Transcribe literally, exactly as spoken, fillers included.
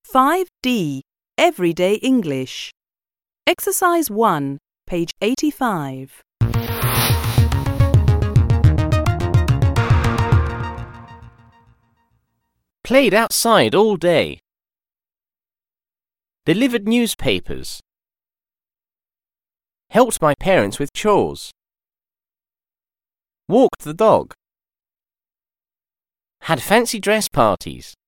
five D, Everyday English. Exercise one, page eighty-five. Played outside all day. Delivered newspapers. Helped my parents with chores. Walked the dog. Had fancy dress parties.